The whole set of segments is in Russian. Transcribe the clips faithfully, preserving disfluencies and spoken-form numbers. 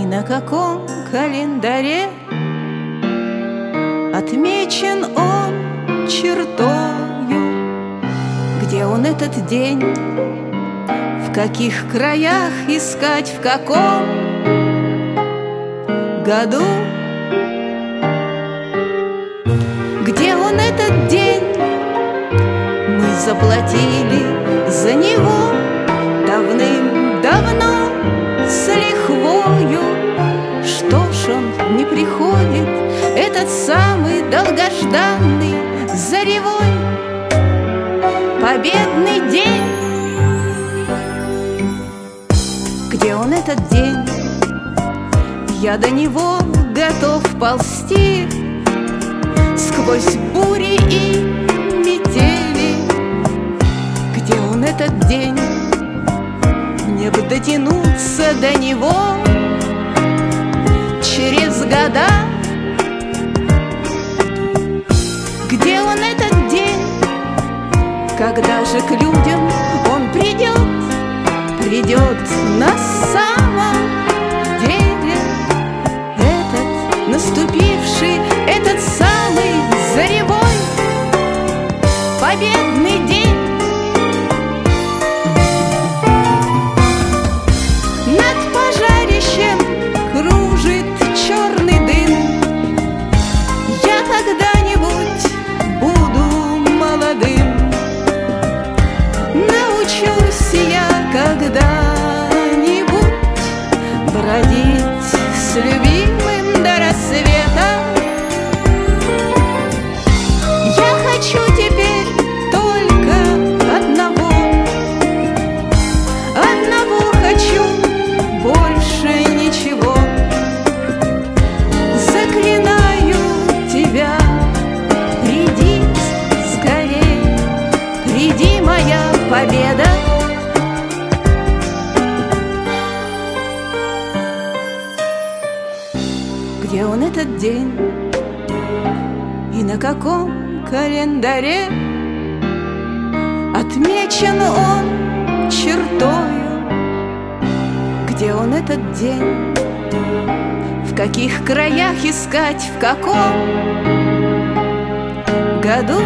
И на каком календаре отмечен он чертою? Где он этот день? В каких краях искать? В каком году? Где он этот день? Мы заплатили за него давным-давно с лихвою. Что ж он не приходит, этот самый долгожданный заревой победный день? Где он этот день? Я до него готов ползти сквозь бури и метели. Где он этот день? Мне бы дотянуться до него через года. Где он этот день? Когда же к людям он придет? Придет на самом деле этот наступивший, этот самый заревой победный день. Над пожарищем кружит черный дым. Я когда-нибудь буду молодым. Научусь я когда-нибудь бродить с любимым до рассвета. Я хочу теперь только одного, одного хочу, больше ничего. Заклинаю тебя, приди скорей, приди, моя победа. Где он этот день? И на каком календаре отмечен он чертою? Где он этот день? В каких краях искать? В каком году?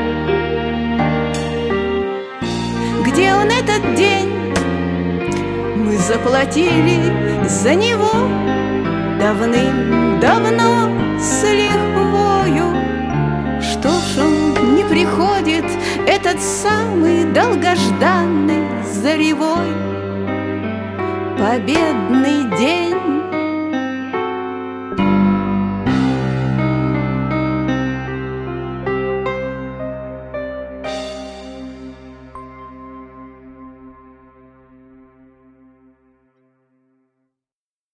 Где он этот день? Мы заплатили за него давным-давно с лихвою. Что ж он не приходит, этот самый долгожданный заревой победный день?